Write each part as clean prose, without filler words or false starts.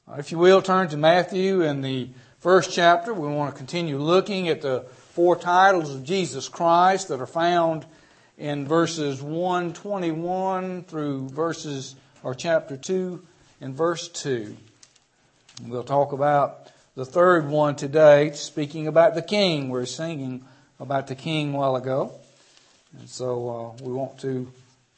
If you will, turn to Matthew in the first chapter. We want to continue looking at the four titles of Jesus Christ that are found in verses 121 through chapter 2 and verse 2. We'll talk about the third one today, speaking about the King. We're singing about the King a while ago. And so we want to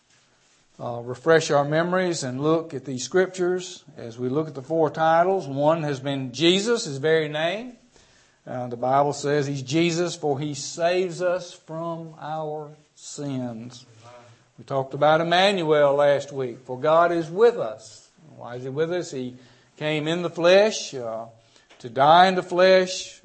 refresh our memories and look at these scriptures as we look at the four titles. One has been Jesus, His very name. The Bible says He's Jesus, for He saves us from our sins. We talked about Emmanuel last week, for God is with us. Why is He with us? He came in the flesh to die in the flesh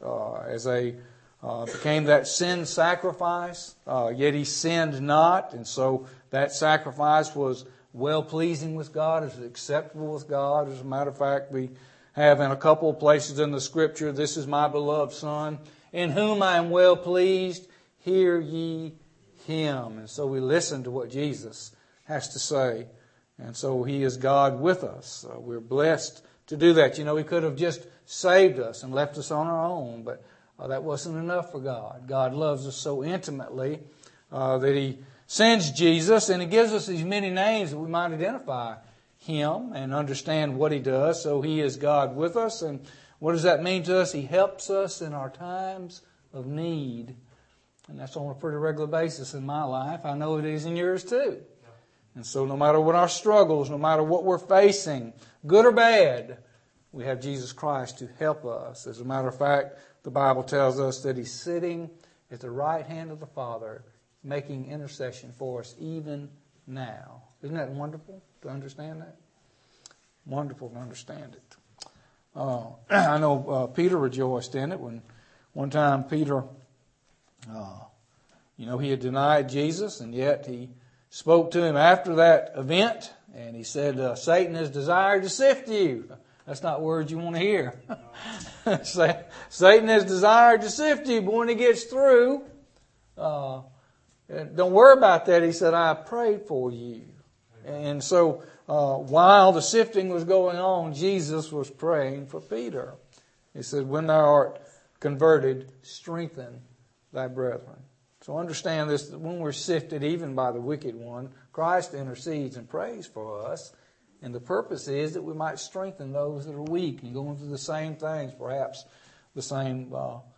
became that sin sacrifice, yet He sinned not, and so that sacrifice was well-pleasing with God, it was acceptable with God. As a matter of fact, we have in a couple of places in the Scripture, "This is my beloved Son, in whom I am well pleased, hear ye Him." And so we listen to what Jesus has to say. And so He is God with us. We're blessed to do that. You know, He could have just saved us and left us on our own, but that wasn't enough for God. God loves us so intimately that He sends Jesus, and He gives us these many names that we might identify Him and understand what He does. So He is God with us. And what does that mean to us? He helps us in our times of need. And that's on a pretty regular basis in my life. I know it is in yours too. And so no matter what our struggles, no matter what we're facing, good or bad, we have Jesus Christ to help us. As a matter of fact, the Bible tells us that He's sitting at the right hand of the Father, making intercession for us even now. Isn't that wonderful to understand that? Wonderful to understand it. I know Peter rejoiced in it when one time Peter, he had denied Jesus, and yet he spoke to him after that event, and he said, "Satan has desired to sift you." That's not words you want to hear. Satan has desired to sift you, but when he gets through, don't worry about that. He said, "I prayed for you." And so while the sifting was going on, Jesus was praying for Peter. He said, "When thou art converted, strengthen thy brethren." So understand this, that when we're sifted even by the wicked one, Christ intercedes and prays for us. And the purpose is that we might strengthen those that are weak and going through the same things, perhaps the same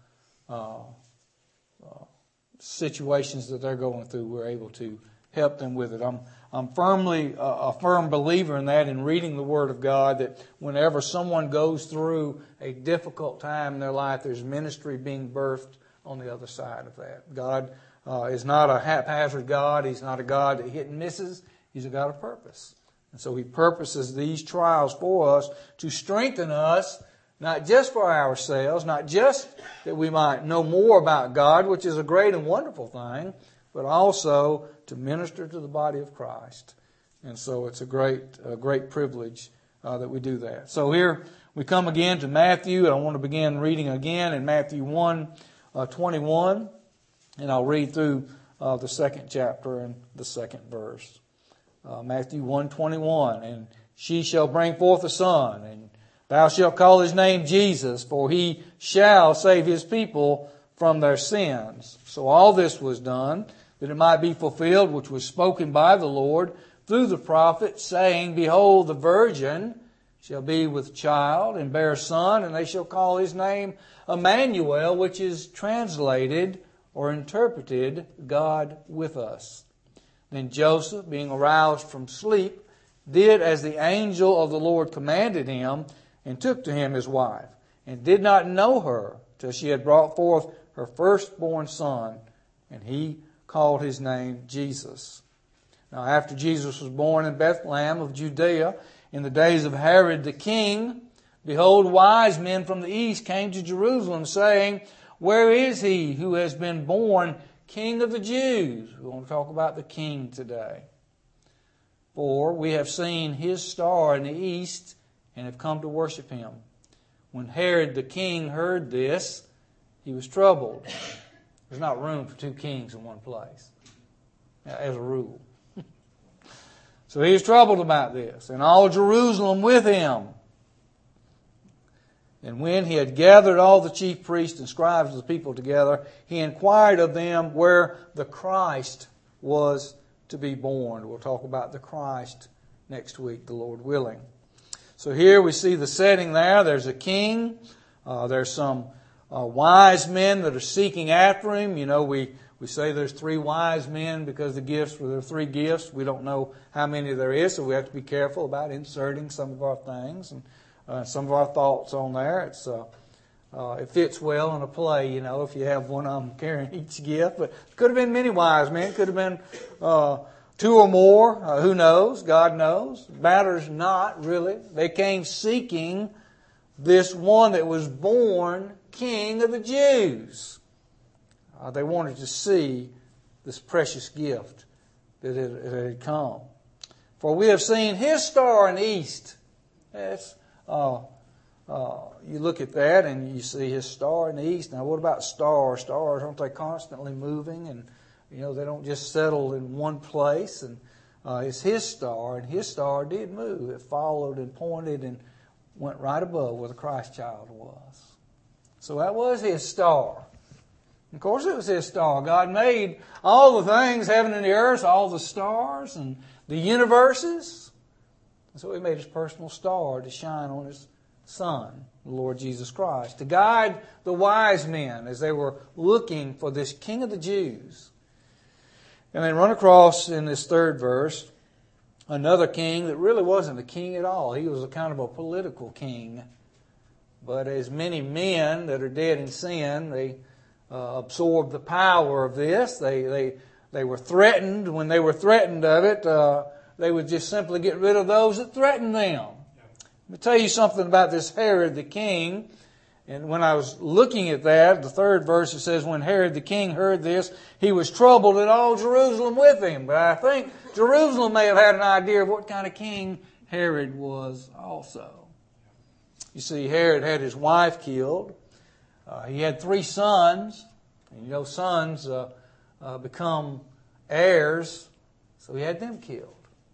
situations that they're going through. We're able to help them with it. I'm firmly a firm believer in that, in reading the Word of God, that whenever someone goes through a difficult time in their life, there's ministry being birthed on the other side of that. God is not a haphazard God. He's not a God that hit and misses. He's a God of purpose. And so He purposes these trials for us to strengthen us, not just for ourselves, not just that we might know more about God, which is a great and wonderful thing, but also to minister to the body of Christ. And so it's a great privilege that we do that. So here we come again to Matthew. I want to begin reading again in Matthew 1:21, and I'll read through the second chapter and the second verse. Matthew 1:21, "And she shall bring forth a son, and thou shalt call his name Jesus, for he shall save his people from their sins." So all this was done, that it might be fulfilled, which was spoken by the Lord through the prophet, saying, "Behold, the virgin shall be with child, and bear a son, and they shall call his name Emmanuel," which is translated or interpreted, "God with us." Then Joseph, being aroused from sleep, did as the angel of the Lord commanded him, and took to him his wife, and did not know her till she had brought forth her firstborn son, and he called his name Jesus. Now after Jesus was born in Bethlehem of Judea, in the days of Herod the king, behold, wise men from the east came to Jerusalem, saying, "Where is he who has been born King of the Jews?" We want to talk about the King today. "For we have seen his star in the east, and have come to worship him." When Herod the king heard this, he was troubled. There's not room for two kings in one place, as a rule. So he was troubled about this, and all Jerusalem with him. And when he had gathered all the chief priests and scribes of the people together, he inquired of them where the Christ was to be born. We'll talk about the Christ next week, the Lord willing. So here we see the setting there. There's a king. There's some wise men that are seeking after him. You know, we say there's 3 wise men because there are 3 gifts. We don't know how many there is, so we have to be careful about inserting some of our things and some of our thoughts on there. It fits well in a play, you know, if you have one of them carrying each gift. But it could have been many wise men. It could have been 2 or more. Who knows? God knows. Matters not, really. They came seeking this one that was born King of the Jews. They wanted to see this precious gift that it had come. For we have seen his star in the east. That's, you look at that and you see his star in the east. Now what about stars? Stars, aren't they constantly moving? And you know, they don't just settle in one place. And it's his star, and his star did move. It followed and pointed and went right above where the Christ child was. So that was his star. Of course it was his star. God made all the things, heaven and the earth, all the stars and the universes. And so he made his personal star to shine on his Son, the Lord Jesus Christ, to guide the wise men as they were looking for this King of the Jews. And then run across in this 3rd verse another king that really wasn't a king at all. He was a kind of a political king. But as many men that are dead in sin, they absorbed the power of this. They were threatened. When they were threatened of it, they would just simply get rid of those that threatened them. Let me tell you something about this Herod the king. And when I was looking at that, the 3rd verse, it says, when Herod the king heard this, he was troubled, and all Jerusalem with him. But I think Jerusalem may have had an idea of what kind of king Herod was also. You see, Herod had his wife killed. He had 3 sons. And you know, sons become heirs, so he had them killed.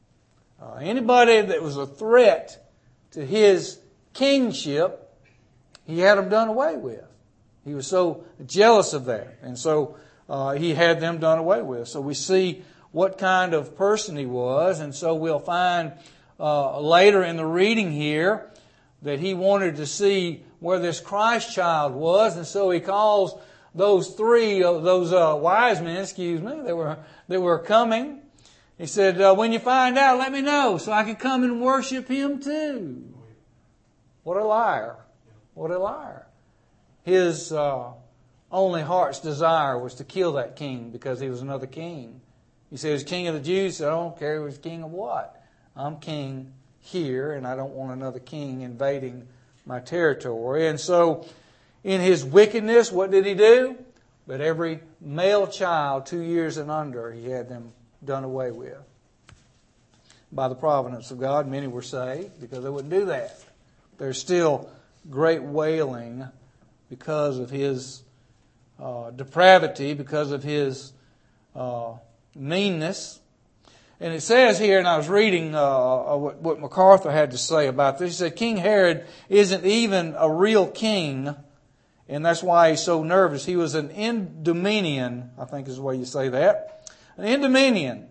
Anybody that was a threat to his kingship, he had them done away with. He was so jealous of that. And so he had them done away with. So we see what kind of person he was. And so we'll find later in the reading here that he wanted to see where this Christ child was. And so he calls those 3, those wise men, that were coming. He said, when you find out, let me know so I can come and worship him too. What a liar. What a liar. His only heart's desire was to kill that king because he was another king. He said, he was king of the Jews. So I don't care he was king of what. I'm king here, and I don't want another king invading my territory. And so in his wickedness, what did he do? But every male child 2 years and under, he had them done away with. By the providence of God, many were saved because they wouldn't do that. There's still great wailing because of his depravity, because of his meanness. And it says here, and I was reading what MacArthur had to say about this. He said, King Herod isn't even a real king, and that's why he's so nervous. He was an Idumean, I think is the way you say that. An Idumean.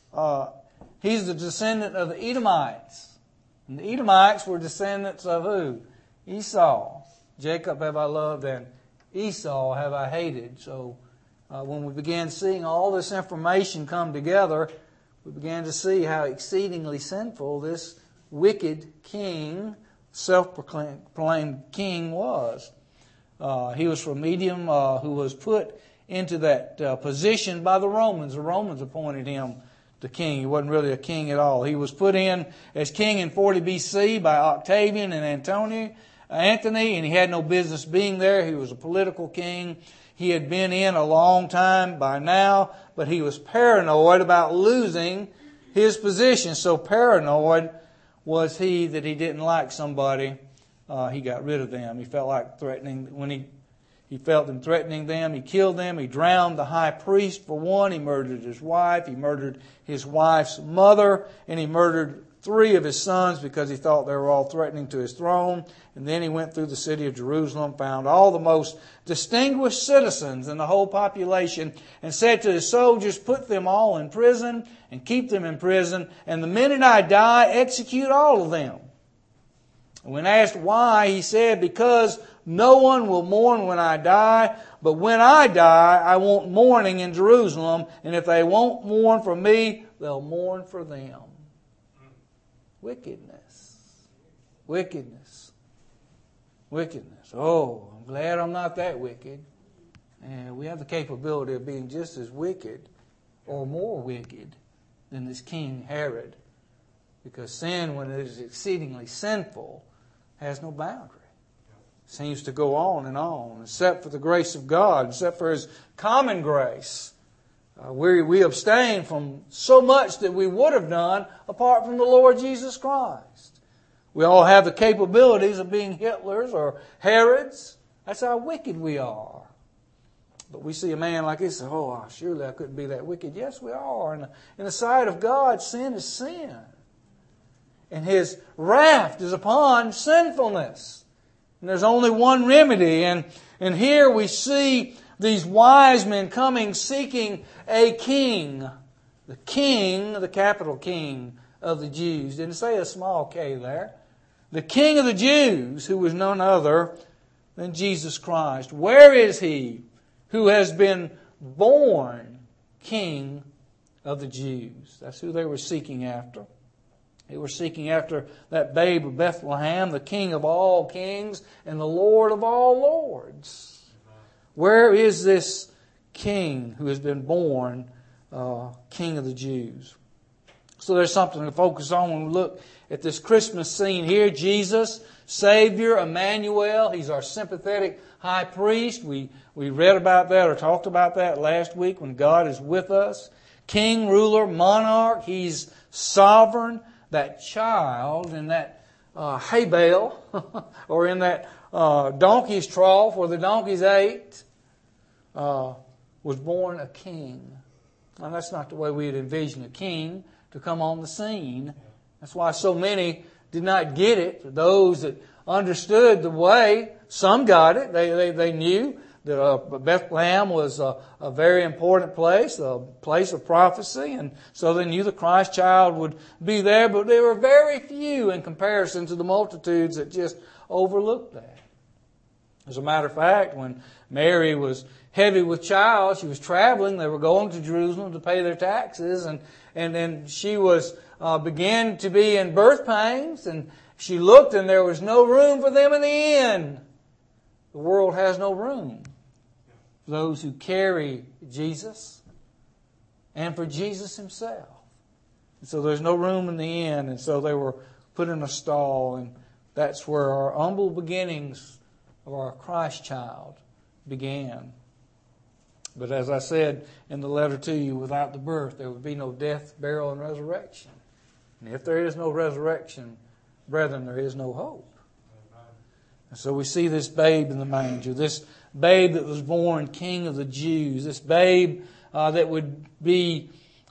He's the descendant of the Edomites. And the Edomites were descendants of who? Esau. Jacob have I loved, and Esau have I hated. So when we began seeing all this information come together, we began to see how exceedingly sinful this wicked king, self-proclaimed king was. He was from Edom, who was put into that position by the Romans. The Romans appointed him the king. He wasn't really a king at all. He was put in as king in 40 BC by Octavian and Anthony, and he had no business being there. He was a political king. He had been in a long time by now, but he was paranoid about losing his position. So paranoid was he that he didn't like somebody, he got rid of them. He felt like threatening. When he felt them threatening them, he killed them. He drowned the high priest for one. He murdered his wife. He murdered his wife's mother. And he murdered 3 of his sons because he thought they were all threatening to his throne. And then he went through the city of Jerusalem, found all the most distinguished citizens in the whole population, and said to his soldiers, "Put them all in prison and keep them in prison, and the minute I die, execute all of them." And when asked why, he said, "Because no one will mourn when I die, but when I die, I want mourning in Jerusalem, and if they won't mourn for me, they'll mourn for them." Wickedness. Wickedness. Wickedness. Oh, I'm glad I'm not that wicked. And we have the capability of being just as wicked or more wicked than this King Herod. Because sin, when it is exceedingly sinful, has no boundary. It seems to go on, except for the grace of God, except for His common grace. We abstain from so much that we would have done apart from the Lord Jesus Christ. We all have the capabilities of being Hitlers or Herods. That's how wicked we are. But we see a man like this, oh, surely I couldn't be that wicked. Yes, we are. In the sight of God, sin is sin. And His wrath is upon sinfulness. And there's only one remedy. And here we see these wise men coming seeking a king. The king, the capital King of the Jews. Didn't say a small K there. The King of the Jews, who was none other than Jesus Christ. Where is He who has been born King of the Jews? That's who they were seeking after. They were seeking after that babe of Bethlehem, the King of all kings and the Lord of all lords. Where is this King who has been born King of the Jews? So there's something to focus on when we look at this Christmas scene here. Jesus, Savior, Emmanuel. He's our sympathetic high priest. We read about that or talked about that last week when God is with us. King, ruler, monarch. He's sovereign. That child in that hay bale or in that donkey's trough where the donkeys ate was born a king. And that's not the way we'd envision a king to come on the scene. That's why so many did not get it. Those that understood the way, some got it. They knew that Bethlehem was a very important place, a place of prophecy, and so they knew the Christ child would be there, but there were very few in comparison to the multitudes that just overlooked that. As a matter of fact, when Mary was heavy with child, she was traveling, they were going to Jerusalem to pay their taxes, and then she was began to be in birth pangs, and she looked and there was no room for them in the inn. The world has no room for those who carry Jesus and for Jesus Himself. And so there's no room in the inn, and so they were put in a stall, and that's where our humble beginnings of our Christ child began. But as I said in the letter to you, without the birth, there would be no death, burial, and resurrection. And if there is no resurrection, brethren, there is no hope. And so we see this babe in the manger, this babe that was born King of the Jews, this babe that would be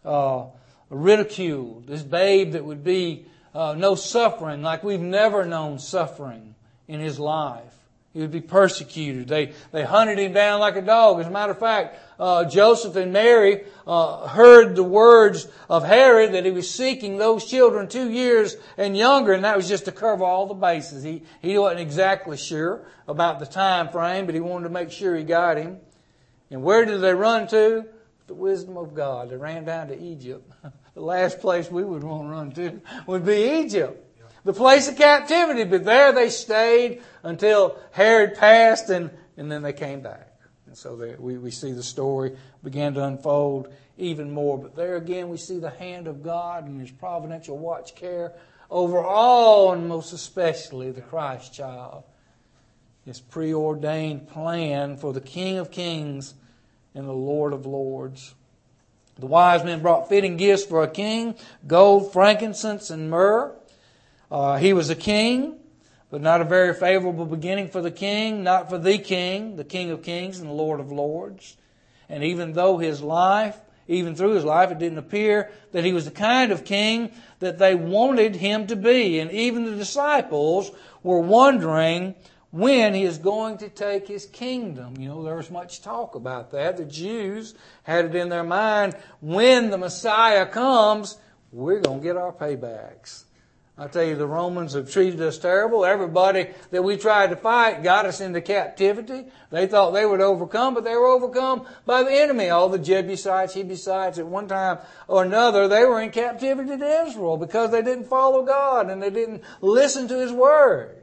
ridiculed, this babe that would be no suffering, like we've never known suffering in His life. He would be persecuted. They hunted Him down like a dog. As a matter of fact, Joseph and Mary heard the words of Herod that he was seeking those children 2 years and younger, and that was just to cover all the bases. He wasn't exactly sure about the time frame, but he wanted to make sure he got him. And where did they run to? The wisdom of God. They ran down to Egypt. The last place we would want to run to would be Egypt. The place of captivity, but there they stayed until Herod passed, and then they came back. And so we see the story began to unfold even more. But there again we see the hand of God and His providential watch care over all, and most especially the Christ child. His preordained plan for the King of Kings and the Lord of Lords. The wise men brought fitting gifts for a king: gold, frankincense, and myrrh. He was a king, but not a very favorable beginning for the king, not for the King of Kings and the Lord of Lords. And even though His life even through his life, it didn't appear that he was the kind of king that they wanted him to be. And even the disciples were wondering when he is going to take his kingdom. You know, there was much talk about that. The Jews had it in their mind, when the Messiah comes, we're going to get our paybacks. I tell you, the Romans have treated us terrible. Everybody that we tried to fight got us into captivity. They thought they would overcome, but they were overcome by the enemy. All the Jebusites, Hebusites, at one time or another, they were in captivity to Israel because they didn't follow God and they didn't listen to His Word.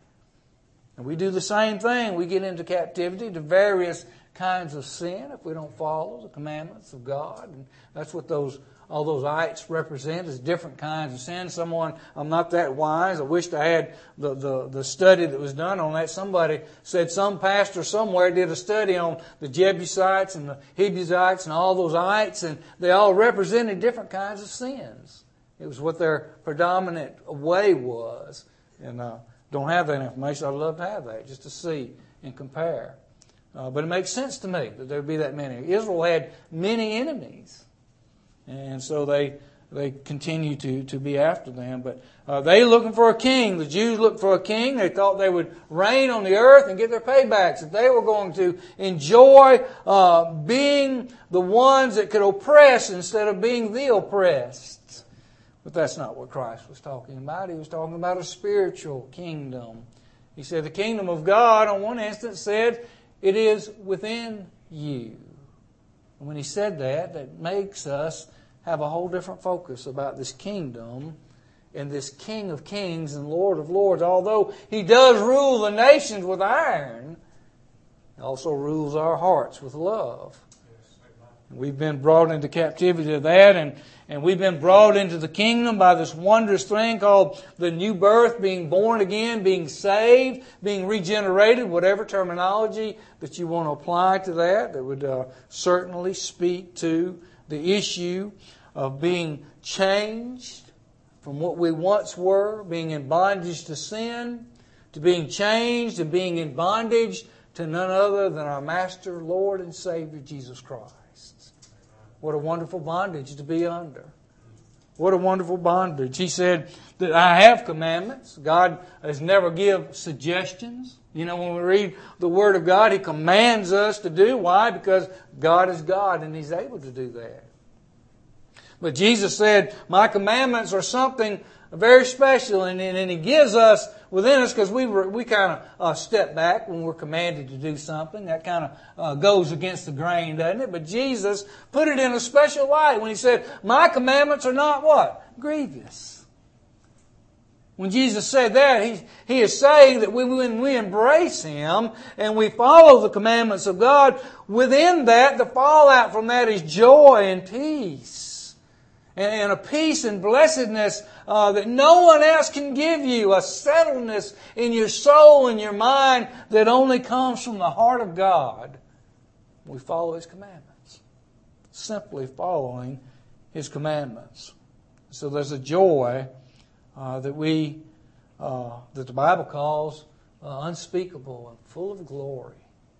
And we do the same thing. We get into captivity to various kinds of sin if we don't follow the commandments of God. And that's what all those ites represent, is different kinds of sin. I'm not that wise. I wished I had the study that was done on that. Somebody said some pastor somewhere did a study on the Jebusites and the Hebusites and all those ites, and they all represented different kinds of sins. It was what their predominant way was. And don't have that information. I'd love to have that just to see and compare. But it makes sense to me that there would be that many. Israel had many enemies. And so they continue to be after them. But they looking for a king. The Jews looked for a king. They thought they would reign on the earth and get their paybacks. That they were going to enjoy being the ones that could oppress instead of being the oppressed. But that's not what Christ was talking about. He was talking about a spiritual kingdom. He said the kingdom of God, on one instance, said it is within you. And when he said that, that makes us have a whole different focus about this kingdom and this King of kings and Lord of lords. Although He does rule the nations with iron, He also rules our hearts with love. We've been brought into captivity to that, and we've been brought into the kingdom by this wondrous thing called the new birth, being born again, being saved, being regenerated, whatever terminology that you want to apply to that would certainly speak to the issue of being changed from what we once were, being in bondage to sin, to being changed and being in bondage to none other than our Master, Lord, and Savior, Jesus Christ. What a wonderful bondage to be under. What a wonderful bondage. He said that I have commandments. God has never given suggestions. You know, when we read the Word of God, He commands us to do. Why? Because God is God and He's able to do that. But Jesus said, my commandments are something very special, and He gives us within us, because we kind of step back when we're commanded to do something. That kind of goes against the grain, doesn't it? But Jesus put it in a special light when He said, my commandments are not what? Grievous. When Jesus said that, He is saying that when we embrace Him and we follow the commandments of God, within that, the fallout from that is joy and peace. And a peace and blessedness that no one else can give you. A settledness in your soul and your mind that only comes from the heart of God. We follow His commandments. Simply following His commandments. So there's a joy that the Bible calls unspeakable and full of glory.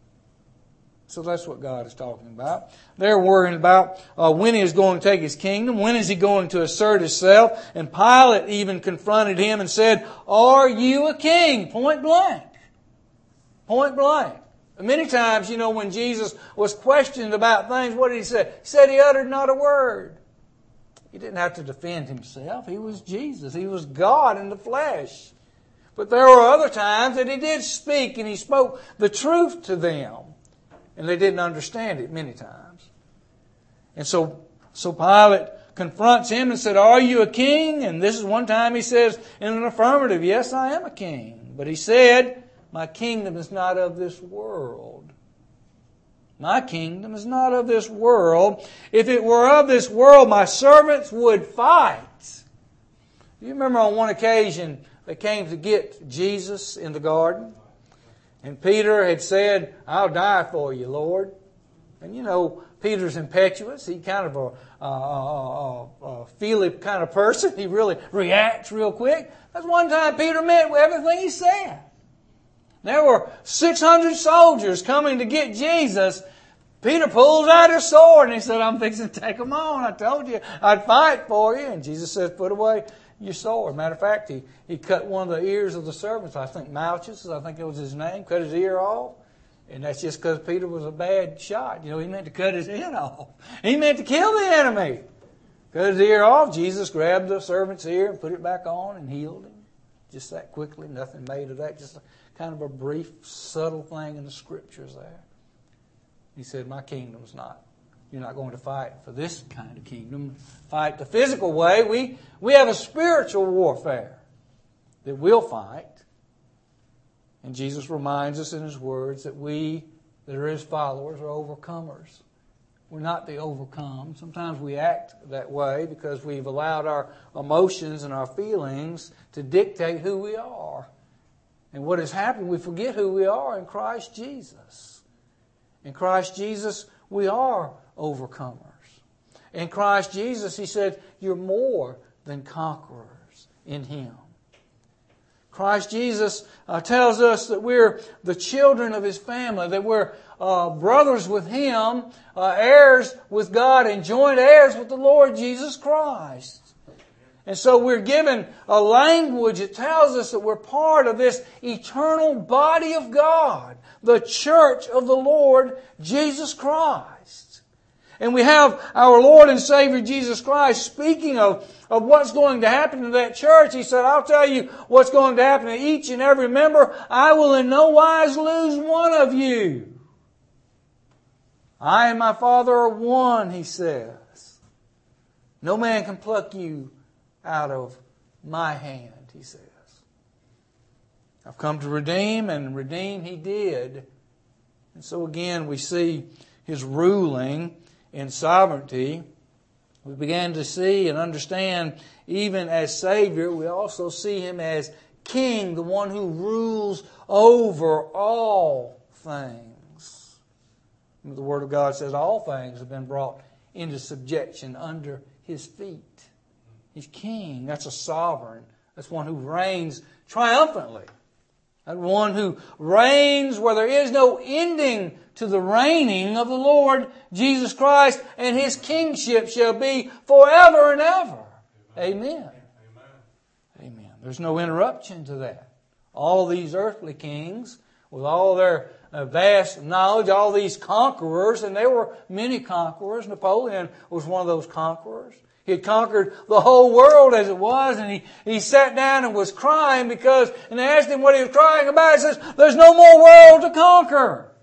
So that's what God is talking about. They're worrying about when He is going to take His kingdom. When is He going to assert Himself? And Pilate even confronted Him and said, are you a king? Point blank. Point blank. Many times, you know, when Jesus was questioned about things, what did He say? He said He uttered not a word. He didn't have to defend Himself. He was Jesus. He was God in the flesh. But there were other times that He did speak, and He spoke the truth to them. And they didn't understand it many times. And so Pilate confronts Him and said, are you a king? And this is one time He says in an affirmative, yes, I am a king. But He said, my kingdom is not of this world. My kingdom is not of this world. If it were of this world, my servants would fight. Do you remember on one occasion they came to get Jesus in the garden? And Peter had said, I'll die for you, Lord. And you know, Peter's impetuous. He's kind of a feely kind of person. He really reacts real quick. That's one time Peter meant everything he said. There were 600 soldiers coming to get Jesus. Peter pulls out his sword and he said, I'm fixing to take them on. I told you I'd fight for you. And Jesus says, put away your sword. Matter of fact, he cut one of the ears of the servants. I think Malchus, I think it was his name, cut his ear off. And that's just because Peter was a bad shot. He meant to cut his head off. He meant to kill the enemy. Cut his ear off. Jesus grabbed the servant's ear and put it back on and healed him. Just that quickly. Nothing made of that. Just kind of a brief, subtle thing in the Scriptures there. He said, my kingdom's not. You're not going to fight for this kind of kingdom. Fight the physical way. We have a spiritual warfare that we'll fight. And Jesus reminds us in His words that we, that are His followers, are overcomers. We're not the overcome. Sometimes we act that way because we've allowed our emotions and our feelings to dictate who we are. And what has happened, we forget who we are in Christ Jesus. In Christ Jesus, we are overcomers. In Christ Jesus, He said, you're more than conquerors in Him. Christ Jesus tells us that we're the children of His family, that we're brothers with Him, heirs with God, and joint heirs with the Lord Jesus Christ. And so we're given a language that tells us that we're part of this eternal body of God, the church of the Lord Jesus Christ. And we have our Lord and Savior Jesus Christ speaking of what's going to happen to that church. He said, I'll tell you what's going to happen to each and every member. I will in no wise lose one of you. I and my Father are one, He says. No man can pluck you out of my hand, He says. I've come to redeem, and redeem He did. And so again, we see His ruling in sovereignty. We began to see and understand, even as Savior, we also see Him as King, the one who rules over all things. The Word of God says all things have been brought into subjection under His feet. He's King. That's a sovereign. That's one who reigns triumphantly. That's one who reigns where there is no ending to the reigning of the Lord Jesus Christ, and His kingship shall be forever and ever. Amen. Amen. There's no interruption to that. All these earthly kings, with all their vast knowledge, all these conquerors, and there were many conquerors. Napoleon was one of those conquerors. He had conquered the whole world as it was, and he sat down and was crying because, and they asked him what he was crying about. He says, there's no more world to conquer.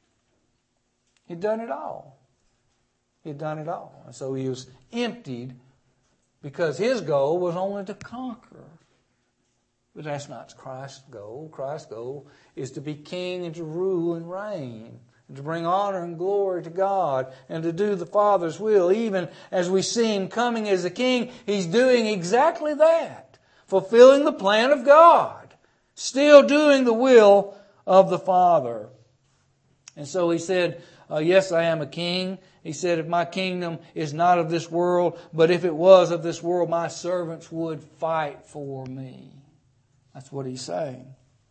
He'd done it all. He'd done it all. And so he was emptied because his goal was only to conquer. But that's not Christ's goal. Christ's goal is to be king and to rule and reign, and to bring honor and glory to God, and to do the Father's will. Even as we see Him coming as a king, He's doing exactly that. Fulfilling the plan of God. Still doing the will of the Father. And so He said, yes, I am a king. He said, if my kingdom is not of this world, but if it was of this world, my servants would fight for me. That's what He's saying.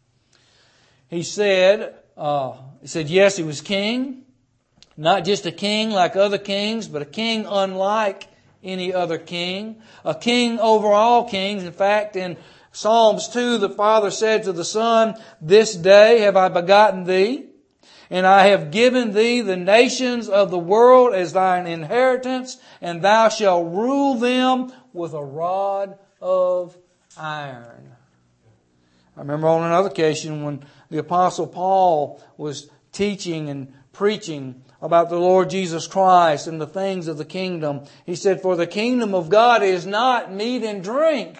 He said, yes, He was king. Not just a king like other kings, but a king unlike any other king. A king over all kings. In fact, in Psalms 2, the Father said to the Son, this day have I begotten thee, and I have given thee the nations of the world as thine inheritance, and thou shalt rule them with a rod of iron. I remember on another occasion when the Apostle Paul was teaching and preaching about the Lord Jesus Christ and the things of the kingdom. He said, for the kingdom of God is not meat and drink.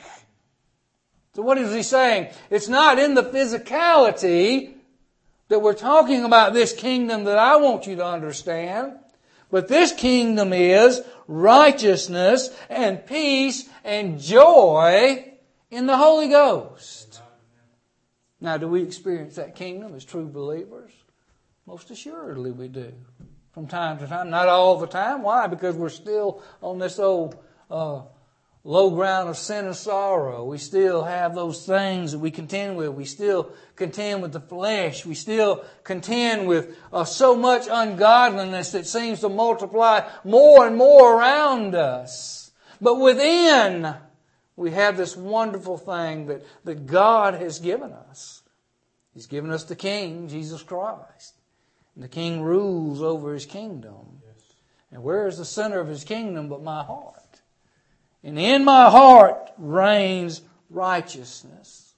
So what is he saying? It's not in the physicality that we're talking about this kingdom that I want you to understand. But this kingdom is righteousness and peace and joy in the Holy Ghost. Now, do we experience that kingdom as true believers? Most assuredly we do. From time to time. Not all the time. Why? Because we're still on this old low ground of sin and sorrow. We still have those things that we contend with. We still contend with the flesh. We still contend with so much ungodliness that seems to multiply more and more around us. But within, we have this wonderful thing that God has given us. He's given us the King, Jesus Christ. And the King rules over His kingdom. Yes. And where is the center of His kingdom but my heart? And in my heart reigns righteousness,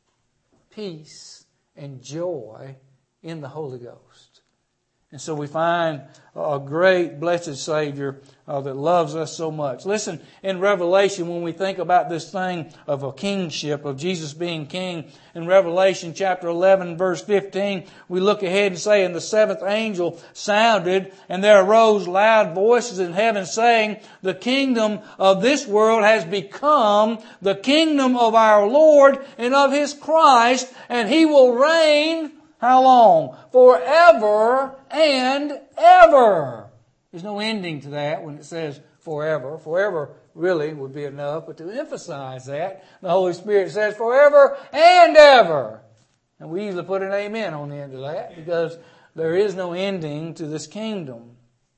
peace, and joy in the Holy Ghost. And so we find a great, blessed Savior that loves us so much. Listen, in Revelation, when we think about this thing of a kingship, of Jesus being king, in Revelation chapter 11, verse 15, we look ahead and say, "And the seventh angel sounded, and there arose loud voices in heaven saying, The kingdom of this world has become the kingdom of our Lord and of His Christ, and He will reign," how long? "Forever and ever." There's no ending to that when it says forever. Forever really would be enough, but to emphasize that, the Holy Spirit says forever and ever. And we usually put an amen on the end of that because there is no ending to this kingdom.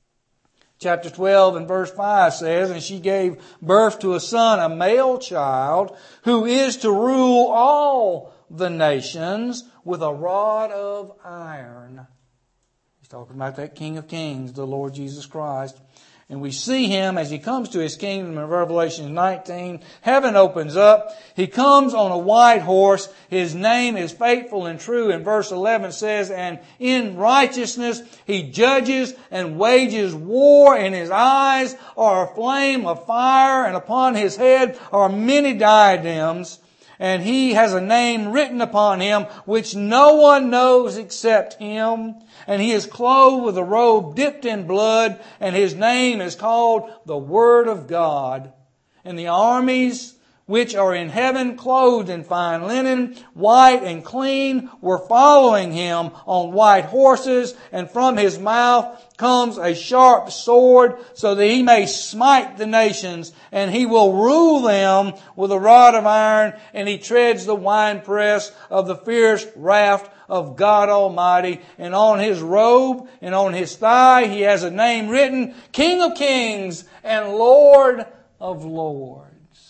Chapter 12 and verse 5 says, "And she gave birth to a son, a male child, who is to rule all the nations with a rod of iron." He's talking about that King of Kings, the Lord Jesus Christ. And we see Him as He comes to His kingdom in Revelation 19. Heaven opens up. He comes on a white horse. His name is Faithful and True. And verse 11 says, "And in righteousness He judges and wages war. In His eyes are a flame of fire, and upon His head are many diadems. And He has a name written upon Him which no one knows except Him. And He is clothed with a robe dipped in blood, and His name is called the Word of God. And the armies which are in heaven, clothed in fine linen, white and clean, were following Him on white horses, and from His mouth comes a sharp sword, so that He may smite the nations, and He will rule them with a rod of iron, and He treads the winepress of the fierce wrath of God Almighty. And on His robe and on His thigh He has a name written, King of Kings and Lord of Lords."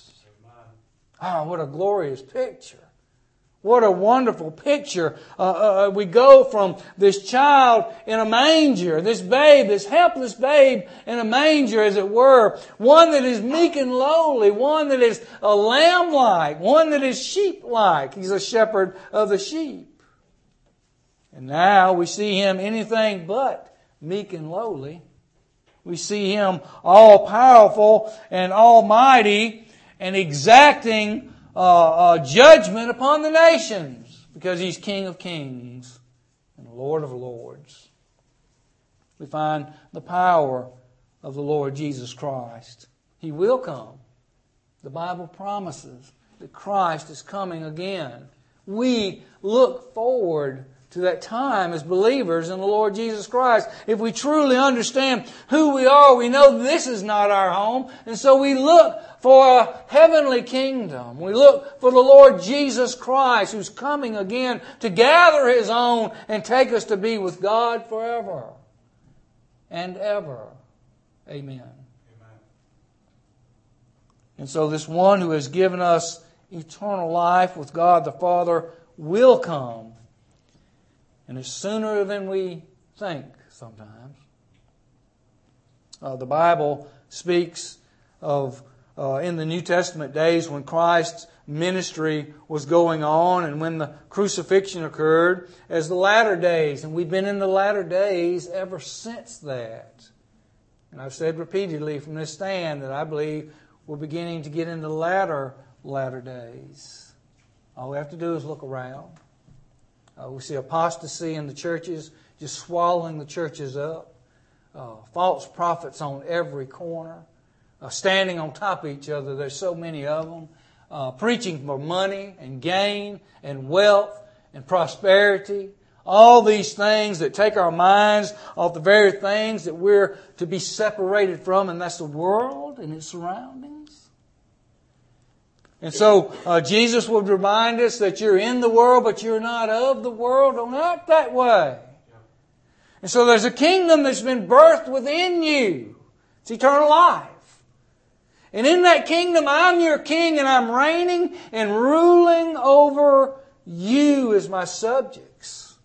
Ah, what a glorious picture. What a wonderful picture. We go from this child in a manger, this babe, this helpless babe in a manger, as it were. One that is meek and lowly, one that is a lamb-like, one that is sheep-like. He's a shepherd of the sheep. And now we see Him anything but meek and lowly. We see Him all-powerful and almighty, and exacting judgment upon the nations, because He's King of Kings and Lord of Lords. We find the power of the Lord Jesus Christ. He will come. The Bible promises that Christ is coming again. We look forward to that time as believers in the Lord Jesus Christ. If we truly understand who we are, we know this is not our home. And so we look for a heavenly kingdom. We look for the Lord Jesus Christ, who's coming again to gather His own and take us to be with God forever and ever. Amen. Amen. And so this one who has given us eternal life with God the Father will come. And it's sooner than we think sometimes. The Bible speaks of in the New Testament days when Christ's ministry was going on and when the crucifixion occurred as the latter days. And we've been in the latter days ever since that. And I've said repeatedly from this stand that I believe we're beginning to get into the latter days. All we have to do is look around. We see apostasy in the churches, just swallowing the churches up. False prophets on every corner, standing on top of each other. There's so many of them. Preaching for money and gain and wealth and prosperity. All these things that take our minds off the very things that we're to be separated from, and that's the world and its surroundings. And so Jesus would remind us that you're in the world, but you're not of the world. Don't act that way. And so there's a kingdom that's been birthed within you. It's eternal life. And in that kingdom, I'm your king, and I'm reigning and ruling over you as my subjects.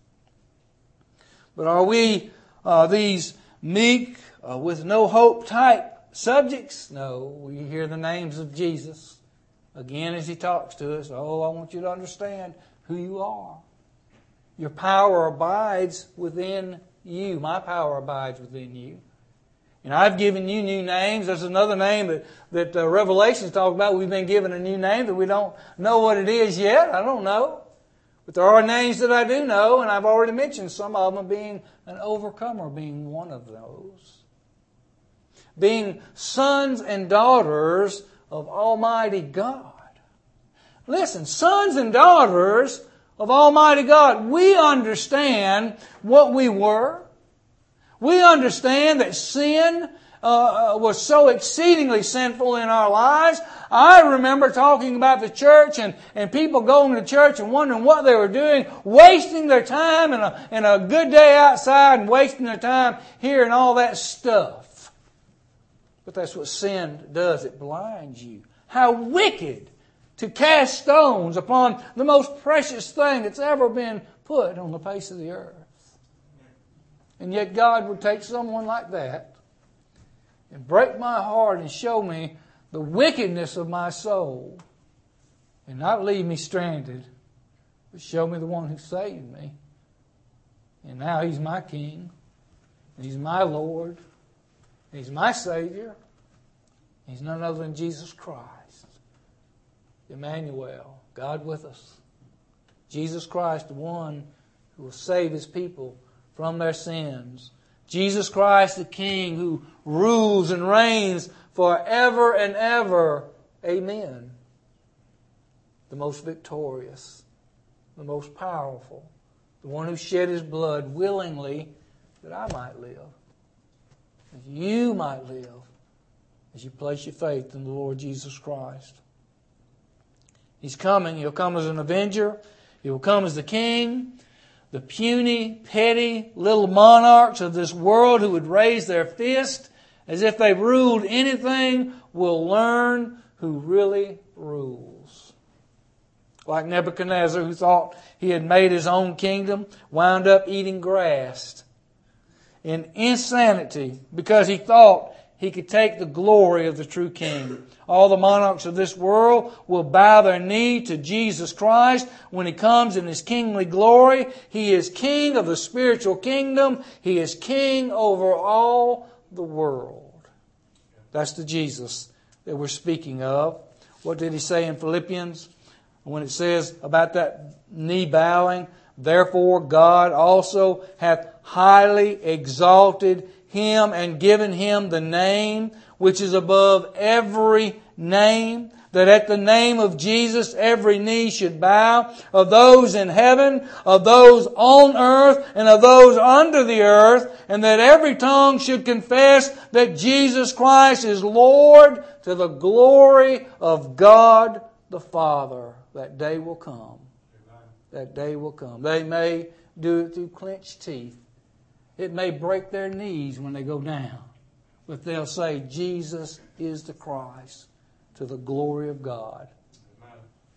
But are we these meek, with no hope type subjects? No, we hear the names of Jesus again as He talks to us. Oh, I want you to understand who you are. Your power abides within you. My power abides within you. And I've given you new names. There's another name that Revelations talk about. We've been given a new name that we don't know what it is yet. I don't know. But there are names that I do know, and I've already mentioned some of them, being an overcomer, being one of those. Being sons and daughters of Almighty God. Listen, sons and daughters of Almighty God, we understand what we were. We understand that sin was so exceedingly sinful in our lives. I remember talking about the church and people going to church and wondering what they were doing, wasting their time in a good day outside and wasting their time hearing all that stuff. But that's what sin does. It blinds you. How wicked to cast stones upon the most precious thing that's ever been put on the face of the earth. And yet God would take someone like that and break my heart and show me the wickedness of my soul and not leave me stranded, but show me the one who saved me. And now He's my King, and He's my Lord, and He's my Savior. He's none other than Jesus Christ, Emmanuel, God with us. Jesus Christ, the one who will save His people from their sins. Jesus Christ, the King who rules and reigns forever and ever. Amen. The most victorious, the most powerful, the one who shed His blood willingly that I might live, that you might live, as you place your faith in the Lord Jesus Christ. He's coming. He'll come as an avenger. He will come as the King. The puny, petty little monarchs of this world who would raise their fist as if they've ruled anything will learn who really rules. Like Nebuchadnezzar, who thought he had made his own kingdom, wound up eating grass in insanity because he thought he could take the glory of the true King. All the monarchs of this world will bow their knee to Jesus Christ when He comes in His kingly glory. He is King of the spiritual kingdom. He is King over all the world. That's the Jesus that we're speaking of. What did He say in Philippians when it says about that knee bowing? Therefore God also hath highly exalted Him and given Him the name which is above every name, that at the name of Jesus every knee should bow, of those in heaven, of those on earth, and of those under the earth, and that every tongue should confess that Jesus Christ is Lord, to the glory of God the Father. That day will come. That day will come. They may do it through clenched teeth. It may break their knees when they go down. But they'll say, Jesus is the Christ, to the glory of God. Amen.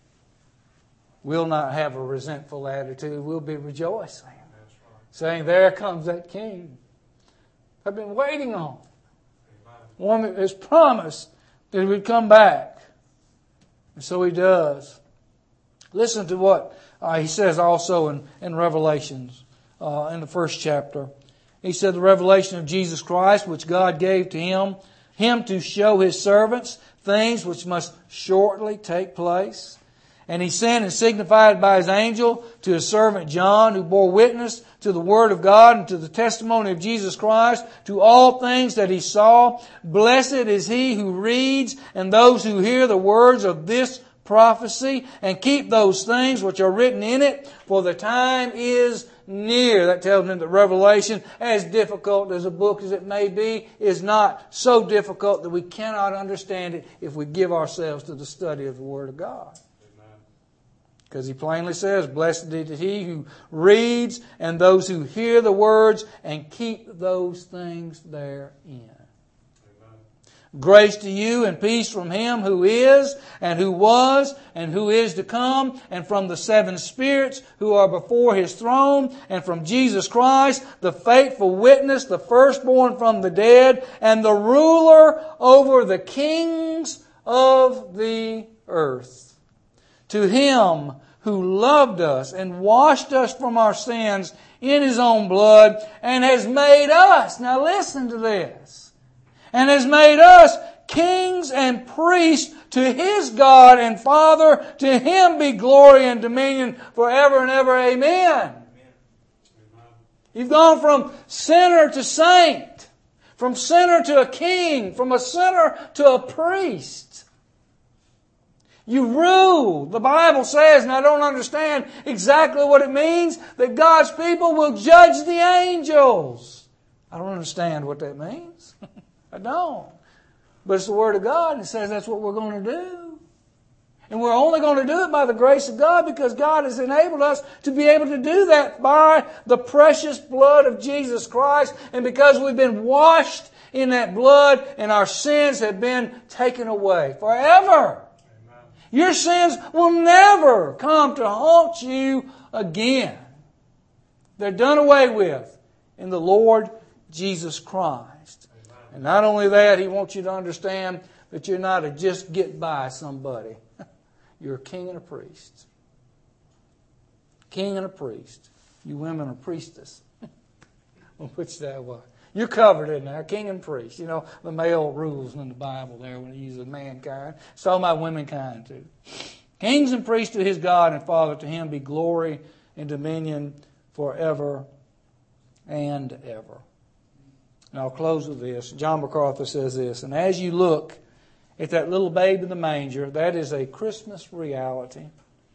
We'll not have a resentful attitude. We'll be rejoicing. Right. Saying, there comes that King I've been waiting on. Amen. One that has promised that He would come back. And so He does. Listen to what He says also in Revelations, in the first chapter. He said, the revelation of Jesus Christ, which God gave to Him to show His servants things which must shortly take place. And He sent and signified by His angel to His servant John, who bore witness to the Word of God and to the testimony of Jesus Christ, to all things that he saw. Blessed is he who reads and those who hear the words of this prophecy, and keep those things which are written in it, for the time is near. That tells me that Revelation, as difficult as a book as it may be, is not so difficult that we cannot understand it if we give ourselves to the study of the Word of God. Because He plainly says, blessed is he who reads and those who hear the words and keep those things therein. Grace to you and peace from Him who is and who was and who is to come, and from the seven spirits who are before His throne, and from Jesus Christ, the faithful witness, the firstborn from the dead, and the ruler over the kings of the earth. To Him who loved us and washed us from our sins in His own blood, and has made us, now listen to this, and has made us kings and priests to His God and Father. To Him be glory and dominion forever and ever. Amen. You've gone from sinner to saint, from sinner to a king, from a sinner to a priest. You rule. The Bible says, and I don't understand exactly what it means, that God's people will judge the angels. I don't understand what that means. I don't. But it's the Word of God, and it says that's what we're going to do. And we're only going to do it by the grace of God, because God has enabled us to be able to do that by the precious blood of Jesus Christ, and because we've been washed in that blood and our sins have been taken away forever. Amen. Your sins will never come to haunt you again. They're done away with in the Lord Jesus Christ. And not only that, He wants you to understand that you're not a just get by somebody. You're a king and a priest. King and a priest. You women are priestess. Which that was. You're covered in there, king and priest. You know, the male rules in the Bible there when it uses mankind. It's talking about womankind too. Kings and priests to His God and Father. To Him be glory and dominion forever and ever. And I'll close with this. John MacArthur says this, and as you look at that little babe in the manger, that is a Christmas reality.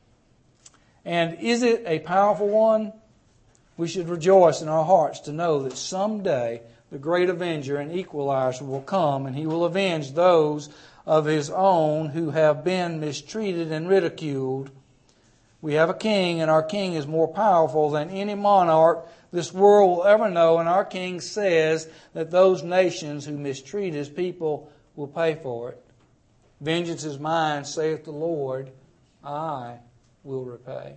And is it a powerful one? We should rejoice in our hearts to know that someday the great avenger and equalizer will come, and He will avenge those of His own who have been mistreated and ridiculed. We have a king, and our king is more powerful than any monarch this world will ever know, and our King says that those nations who mistreat His people will pay for it. Vengeance is mine, saith the Lord, I will repay.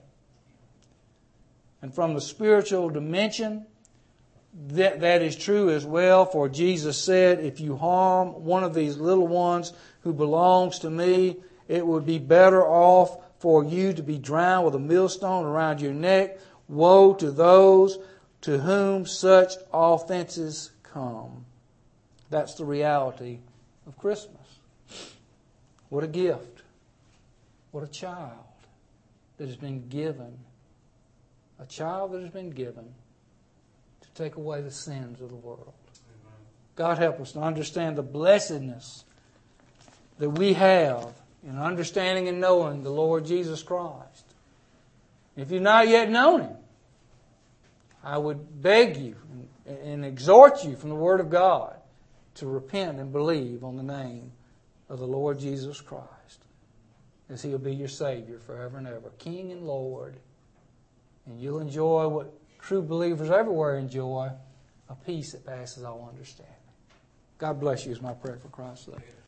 And from the spiritual dimension, that is true as well, for Jesus said, if you harm one of these little ones who belongs to me, it would be better off for you to be drowned with a millstone around your neck. Woe to those to whom such offenses come. That's the reality of Christmas. What a gift. What a child that has been given. A child that has been given to take away the sins of the world. Amen. God help us to understand the blessedness that we have in understanding and knowing the Lord Jesus Christ. If you've not yet known Him, I would beg you and exhort you from the Word of God to repent and believe on the name of the Lord Jesus Christ, as He'll be your Savior forever and ever, King and Lord. And you'll enjoy what true believers everywhere enjoy, a peace that passes all understanding. God bless you is my prayer for Christ's sake.